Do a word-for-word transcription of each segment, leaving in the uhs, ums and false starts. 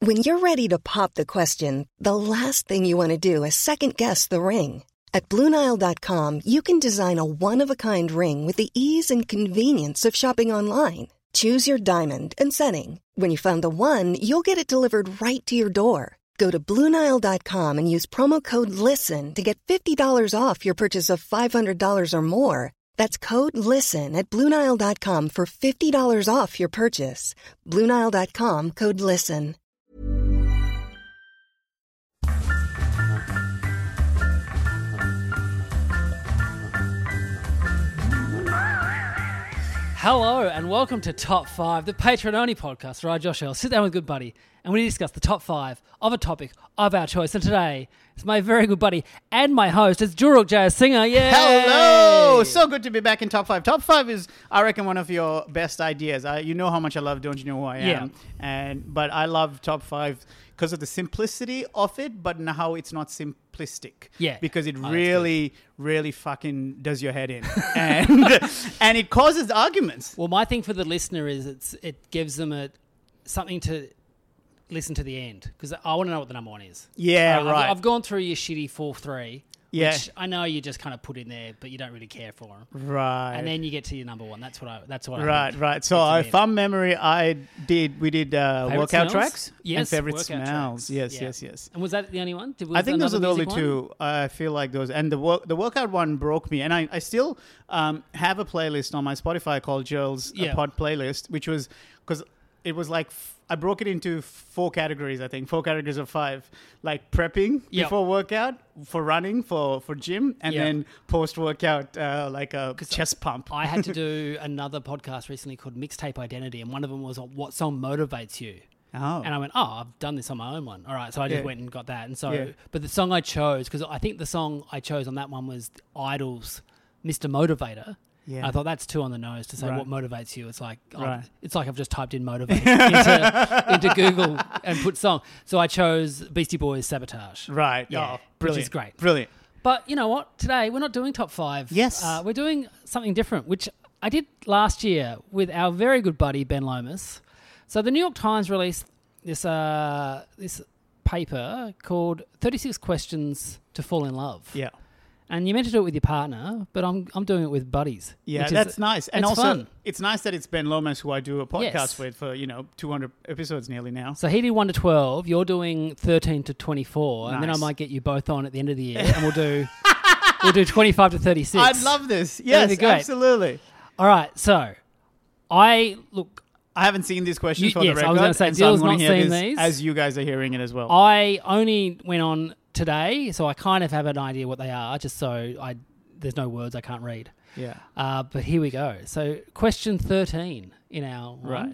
When you're ready to pop the question, the last thing you want to do is second-guess the ring. At Blue Nile dot com, you can design a one-of-a-kind ring with the ease and convenience of shopping online. Choose your diamond and setting. When you find the one, you'll get it delivered right to your door. Go to Blue Nile dot com and use promo code LISTEN to get fifty dollars off your purchase of five hundred dollars or more. That's code LISTEN at Blue Nile dot com for fifty dollars off your purchase. Blue Nile dot com, code LISTEN. Hello and welcome to Top five, the Patreon-only podcast where I, Josh Earl, sit down with a good buddy and we discuss the top five of a topic of our choice. And today, it's my very good buddy and my host, it's Juruk J S Singer. Yeah. Hello! So good to be back in Top five. Top five is, I reckon, one of your best ideas. I, you know how much I love Don't You Know Who I Am? Yeah. And, but I love Top five because of the simplicity of it, but how it's not simplistic. Yeah. Because it Oh, really, really fucking does your head in. and and it causes arguments. Well, my thing for the listener is it's it gives them a something to listen to the end because I want to know what the number one is. Yeah, I've- right. I've gone through your shitty four three. Yeah. Which I know you just kind of put in there, but you don't really care for them. Right. And then you get to your number one. That's what I. That's what I. Right, think. right. So, Get to uh, the end. from memory, I did. We did uh, Favourite workout smells? tracks Yes, and favorite workout smells. tracks. Yes, Yeah. yes, yes. And was that the only one? Did, was I think those are the another only music one? two. I feel like those, and the work, the workout one broke me, and I, I still um, have a playlist on my Spotify called Joel's uh, Yeah. Pod playlist, which was because it was like f- I broke it into four categories. I think four categories of five, like prepping Yep. before workout, for running, for for gym, and Yep. then post workout, uh, like a chest pump. I had to do another podcast recently called Mixtape Identity, and one of them was on what song motivates you. Oh. And I went, oh, I've done this on my own one. All right, so I just Yeah. went and got that. And so, Yeah. but the song I chose, because I think the song I chose on that one was Idol's Mister Motivator. Yeah. I thought that's too on the nose to say Right. what motivates you. It's like oh, Right. it's like I've just typed in motivate into, into Google and put song. So I chose Beastie Boys Sabotage. Right. Yeah, Oh, which brilliant. is great. Brilliant. But you know what? Today we're not doing top five. Yes. Uh, we're doing something different, which I did last year with our very good buddy Ben Lomas. So the New York Times released this uh, this paper called thirty-six Questions to Fall in Love. Yeah. And you meant to do it with your partner, but I'm I'm doing it with buddies. Yeah, which is- that's nice. And it's also, fun. it's nice that it's Ben Lomas who I do a podcast Yes. with for, you know, two hundred episodes nearly now. So he did one to twelve. You're doing thirteen to twenty-four, and then I Nice. might get you both on at the end of the year, and we'll do we'll do twenty-five to thirty-six. I'd love this. Yes, be great. absolutely. All right, so I look. I haven't seen these questions You- for yes, the I record. was gonna say, and so I'm Dill's gonna not hear seen this these. as you guys are hearing it as well. I only went on today, so I kind of have an idea what they are, just so I there's no words I can't read. yeah. Uh, but here we go. So question thirteen in our one. Right.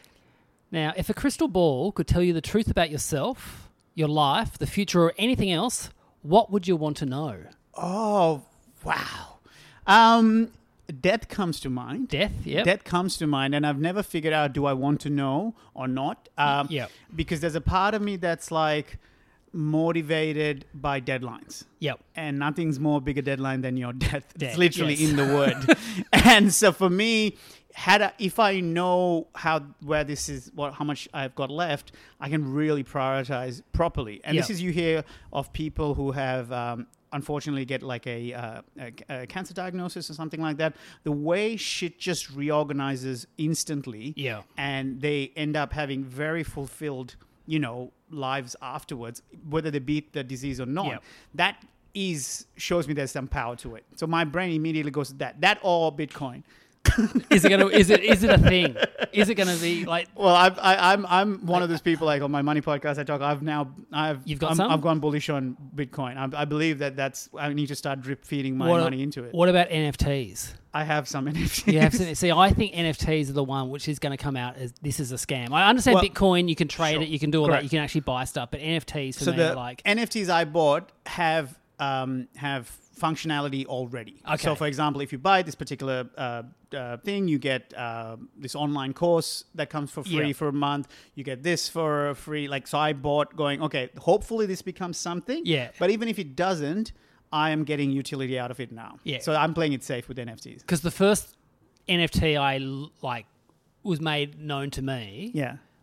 Now, if a crystal ball could tell you the truth about yourself, your life, the future, or anything else, what would you want to know? Oh, wow. Um, death comes to mind. Death, yep. Death comes to mind, and I've never figured out, do I want to know or not? Um, Yep. Because there's a part of me that's like motivated by deadlines. Yep. And nothing's more bigger deadline than your death. Death, It's literally yes. in the word. And so for me, had I, if I know how where this is, what how much I've got left, I can really prioritize properly. And this Yeah. is you hear of people who have. Um, unfortunately get like a, uh, a, a cancer diagnosis or something like that. The way shit just reorganizes instantly, Yeah. and they end up having very fulfilled, you know, lives afterwards, whether they beat the disease or not. Yep. That is shows me there's some power to it. So my brain immediately goes to that. That or Bitcoin. Is it gonna? Is it? Is it a thing? Is it gonna be like? Well, I've, I, I'm I'm one of those people, like on my money podcast I talk. I've now I've You've got I'm, some? I've gone bullish on Bitcoin. I, I believe that that's I need to start drip feeding my what, money into it. What about N F Ts? I have some N F Ts. You have to, see, I think N F Ts are the one which is going to come out as this is a scam. I understand Well, Bitcoin, you can trade sure. it, you can do all Correct. that, you can actually buy stuff, but N F Ts for So me the are like N F Ts I bought have um, have functionality already. Okay. So, for example, if you buy this particular uh, uh, thing, you get uh, this online course that comes for free Yeah. for a month. You get this for free. Like, so I bought going, okay, hopefully this becomes something. Yeah. But even if it doesn't, I am getting utility out of it now. Yeah. So I'm playing it safe with N F Ts. because the first N F T I l- like was made known to me Yeah.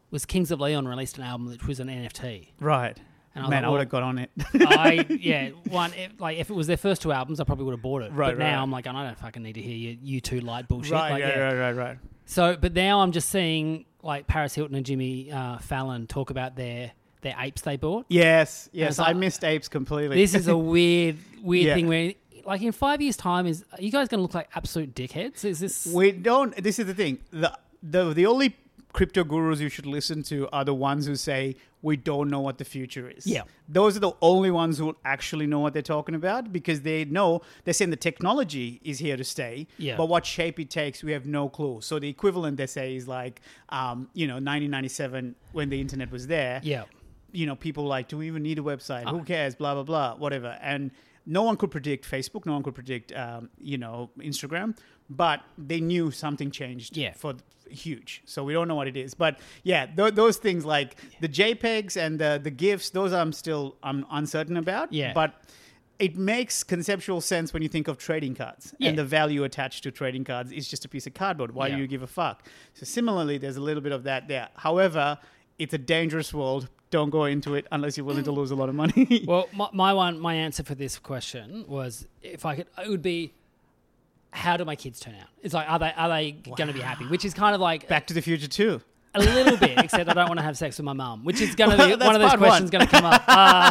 was Kings of Leon released an album which was an N F T. Right. And I was Man, like, I would well, have got on it. I yeah, one if, like if it was their first two albums, I probably would have bought it. Right, but now right. I'm like, I don't fucking need to hear your U two light bullshit. right, like, yeah, yeah. right, right, right. So, but now I'm just seeing like Paris Hilton and Jimmy uh, Fallon talk about their their apes they bought. Yes, yes. it's I like- missed apes completely. This is a weird, weird Yeah. thing where, like, in five years' time, is are you guys going to look like absolute dickheads? Is this? We don't. This is the thing. The the the only crypto gurus you should listen to are the ones who say we don't know what the future is. Yeah. Those are the only ones who actually know what they're talking about because they know they're saying the technology is here to stay. Yeah. But what shape it takes, we have no clue. So the equivalent they say is like, um, you know, nineteen ninety-seven when the internet was there. Yeah. You know, people were like, do we even need a website? Oh. Who cares? Blah blah blah. Whatever. And no one could predict Facebook. No one could predict, um, you know, Instagram. But they knew something changed. Yeah. For huge. So we don't know what it is. But yeah, th- those things like the JPEGs and the the GIFs, those I'm still I'm uncertain about. Yeah. But it makes conceptual sense when you think of trading cards Yeah. and the value attached to trading cards is just a piece of cardboard. Why Yeah. do you give a fuck? So similarly, there's a little bit of that there. However, it's a dangerous world. Don't go into it unless you're willing to lose a lot of money. Well, my, my one, my answer for this question was if I could, it would be, how do my kids turn out? It's like, are they are they going to be happy? Which is kind of like Back to the Future too. a little bit, except I don't want to have sex with my mum, which is going to Well, be that's one of those part one. questions going to come up. Uh,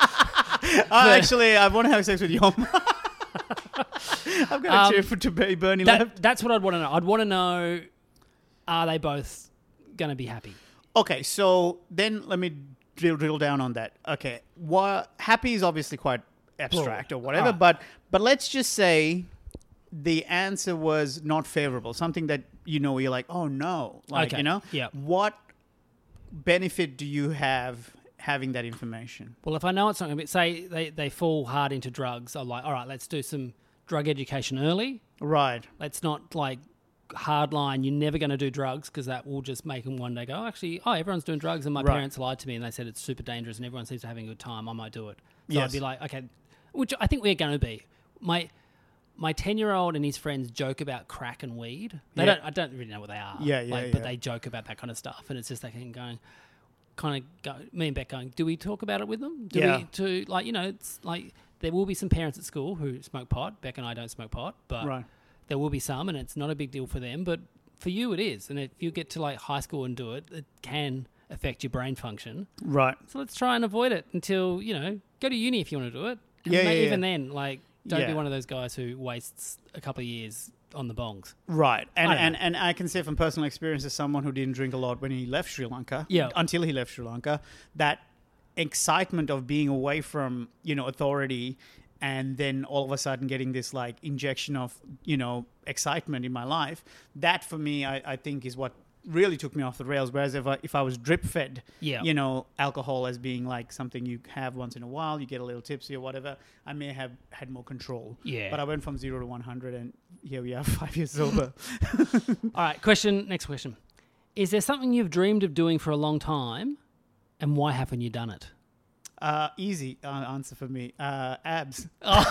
Oh, actually, I want to have sex with your mom. I'm going to Um, cheer for to be Bernie left. that, that's what I'd want to know. I'd want to know, are they both going to be happy? Okay, so then let me drill, drill down on that. Okay, what happy is obviously quite abstract Broad. or whatever, Alright. but but let's just say the answer was not favorable. Something that you know you're like, oh no, like Okay, you know, yeah. What benefit do you have having that information? Well, if I know it's not going to be, say they, they fall hard into drugs, I'm like, all right, let's do some drug education early. Right. Let's not like hard line, you're never going to do drugs because that will just make them one day go, oh, actually, oh, everyone's doing drugs and my Right. parents lied to me and they said it's super dangerous and everyone seems to be having a good time. I might do it. So Yes. I'd be like, okay, which I think we're going to be. My my ten-year-old and his friends joke about crack and weed. They Yeah. don't. I don't really know what they are. Yeah, yeah, like, But yeah. they joke about that kind of stuff, and it's just they can going, kind of go. Me and Beck going, do we talk about it with them? Do Yeah. we to like you know? It's like there will be some parents at school who smoke pot. Beck and I don't smoke pot, but Right. there will be some, and it's not a big deal for them. But for you, it is. And if you get to like high school and do it, it can affect your brain function. Right. So let's try and avoid it until, you know, go to uni if you want to do it. And Yeah, ma- yeah, Even yeah. then, like, don't be Yeah. one of those guys who wastes a couple of years on the bongs. Right. And, I don't and, know. and I can say from personal experience as someone who didn't drink a lot when he left Sri Lanka, Yeah. until he left Sri Lanka, that excitement of being away from, you know, authority and then all of a sudden getting this like injection of, you know, excitement in my life, that for me, I, I think is what really took me off the rails. Whereas if I, if I was drip fed, Yeah. you know, alcohol as being like something you have once in a while, you get a little tipsy or whatever, I may have had more control. Yeah. But I went from zero to one hundred and here we are five years sober. All right, question. Next question. Is there something you've dreamed of doing for a long time, and why haven't you done it? Uh, easy uh, answer for me. Uh, abs. on,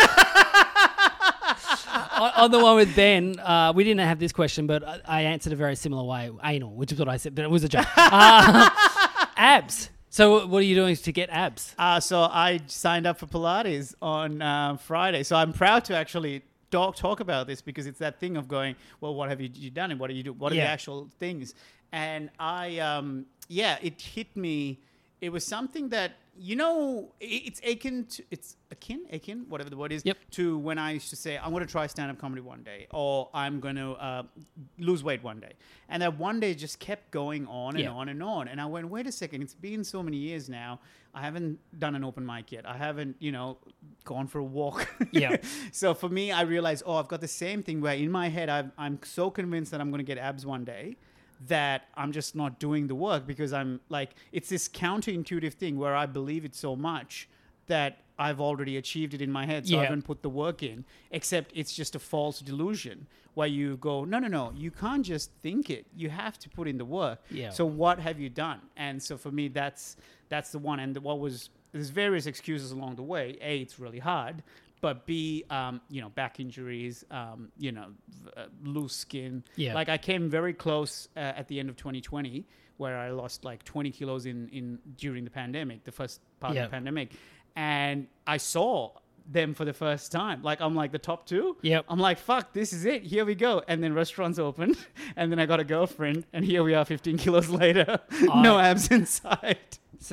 on the one with Ben, uh, we didn't have this question, but I, I answered a very similar way. Anal, which is what I said, but it was a joke. Uh, abs. So what are you doing to get abs? Uh, so I signed up for Pilates on uh, Friday. So I'm proud to actually talk talk about this because it's that thing of going, well, what have you, you done and what do you do? What are Yeah. the actual things? And I, um, yeah, it hit me. It was something that, you know, i- it's akin to, it's akin, akin, whatever the word is, Yep. to when I used to say, I'm going to try stand-up comedy one day, or I'm going to uh, lose weight one day. And that one day just kept going on and Yeah. on and on. And I went, wait a second, it's been so many years now. I haven't done an open mic yet. I haven't, you know, gone for a walk. Yeah. So for me, I realized, oh, I've got the same thing where in my head, I've, I'm so convinced that I'm going to get abs one day that I'm just not doing the work because I'm like, it's this counterintuitive thing where I believe it so much that I've already achieved it in my head. So I Yeah. haven't put the work in, except it's just a false delusion where you go, no, no, no, you can't just think it. You have to put in the work. Yeah. So what have you done? And so for me, that's, that's the one. And the, what was, there's various excuses along the way. A, it's really hard. But B, um, you know, back injuries, um, you know, v- uh, loose skin. Yeah. Like I came very close uh, at the end of twenty twenty where I lost like twenty kilos in, in during the pandemic, the first part Yep. of the pandemic. And I saw them for the first time. Like, I'm like the top two. Yep. I'm like, fuck, this is it. Here we go. And then restaurants opened. And then I got a girlfriend. And here we are fifteen kilos later. No I- abs in sight. So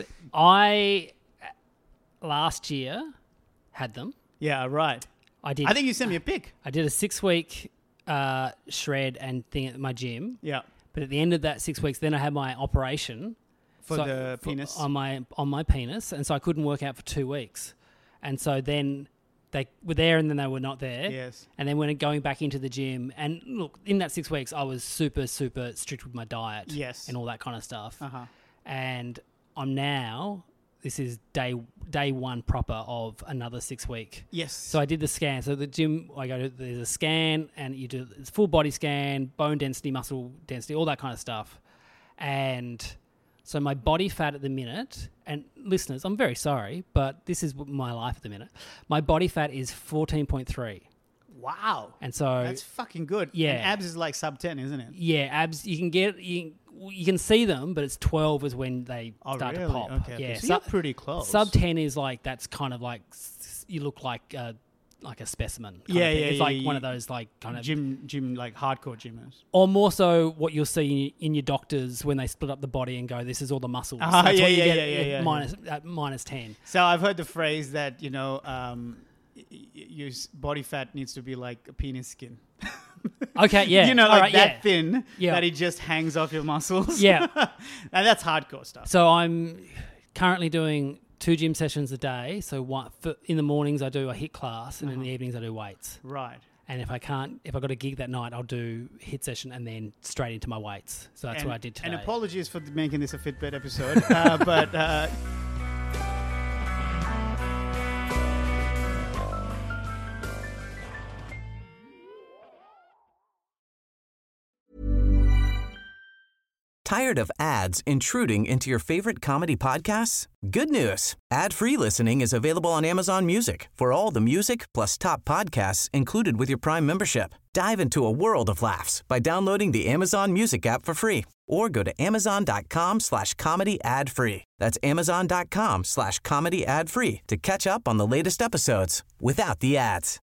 I last year had them. Yeah, right. I did. I think you sent me a pic. I did a six week uh, shred and thing at my gym. Yeah. But at the end of that six weeks, then I had my operation For so- the penis. on my on my penis, and so I couldn't work out for two weeks. And so then they were there, and then they were not there. Yes. And then when going back into the gym, and look, in that six weeks, I was super super strict with my diet. Yes. And all that kind of stuff. Uh-huh. And I'm now. This is day day one proper of another six week. Yes. So I did the scan. So the gym, I go to, there's a scan and you do it's full body scan, bone density, muscle density, all that kind of stuff. And so my body fat at the minute, and listeners, I'm very sorry, but this is my life at the minute. My body fat is fourteen point three. Wow. And so, That's fucking good. Yeah. And abs is like sub ten, isn't it? yeah, abs, you can get, you, you can see them, but it's twelve is when they Oh, start really? to pop. Okay. Yeah. okay. So Su- you're pretty close. Sub ten is like, that's kind of like, s- you look like uh, like a specimen. kind Yeah, of thing. yeah, It's yeah, like yeah. one of those like kind of gym, gym, like hardcore gymmers. or more so what you'll see in your doctors when they split up the body and go, this is all the muscles. Ah, That's yeah, what you yeah, get yeah, at yeah, yeah, minus, at minus ten. So I've heard the phrase that, you know, um, y- y- your s- body fat needs to be like a penis skin. Okay, yeah. You know, All like right, that yeah. thin Yeah. that it just hangs off your muscles. Yeah. And that's hardcore stuff. So I'm currently doing two gym sessions a day. So one, for, in the mornings I do a HIIT class and in Uh-huh. the evenings I do weights. Right. And if I can't, if I got a gig that night, I'll do HIIT session and then straight into my weights. So that's and, what I did today. And apologies for making this a Fitbit episode. uh, but... Uh, Tired of ads intruding into your favorite comedy podcasts? Good news. Ad-free listening is available on Amazon Music for all the music plus top podcasts included with your Prime membership. Dive into a world of laughs by downloading the Amazon Music app for free or go to amazon.com slash comedy ad free. That's amazon.com slash comedy ad free to catch up on the latest episodes without the ads.